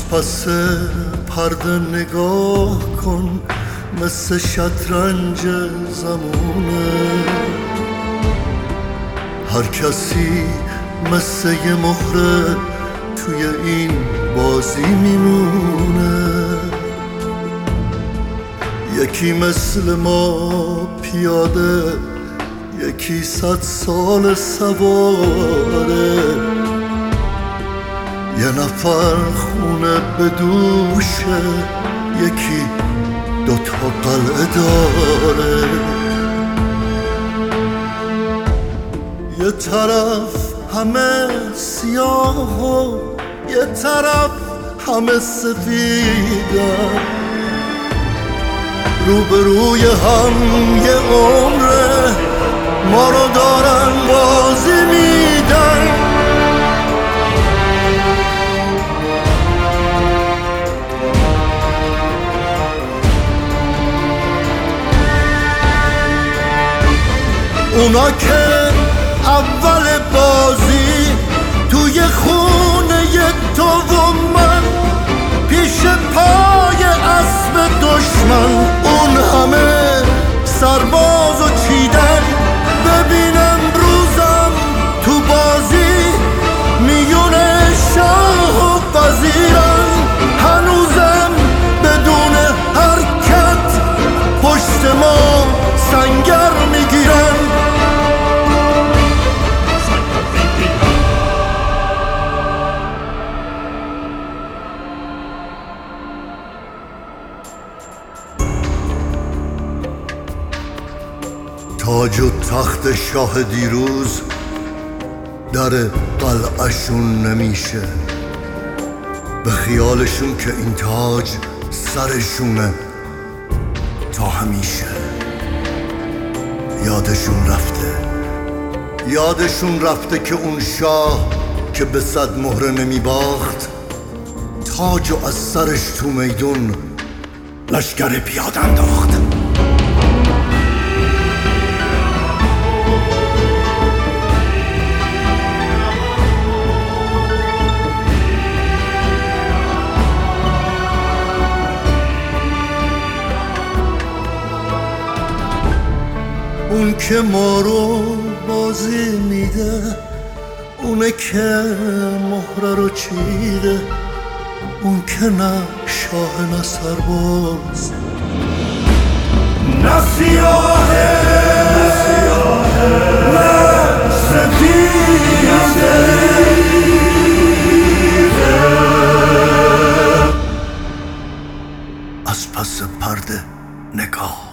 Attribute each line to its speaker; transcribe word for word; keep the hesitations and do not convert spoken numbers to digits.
Speaker 1: پس پرده نگاه کن، مثل شطرنج زمونه. هر کسی مثل یه مهره توی این بازی میمونه. یکی مثل ما پیاده، یکی صد سال سواره. یه نفر خونه به دوشه، یکی دوتا قلعه داره. یه طرف همه سیاه و یه طرف همه سفیدن. روبروی هم یه عمره ما رو دارن بازی میدن. اونا که اول بازی توی خونه تو و من، پیش پای اسب دشمن اون همه سربازو چیدن. ببین امروزم تو بازی میونه شاه و وزیرن. هنوزم بدون حرکت پشت ما سنگر میگیرن. تاج و تخت شاه دیروز در قلعه‌شون نمیشه. به خیالشون که این تاج سرشونه تا همیشه. یادشون رفته یادشون رفته که اون شاه که به صد مهره نمیباخت، تاج و از سرش تو میدون لشگر پیاده انداخت. اون که ما رو بازی میده، اونه که مهره رو چیده. اون که نه شاه نه سرباز، نه سیاهه نه سفیده. از پس پرده نگاه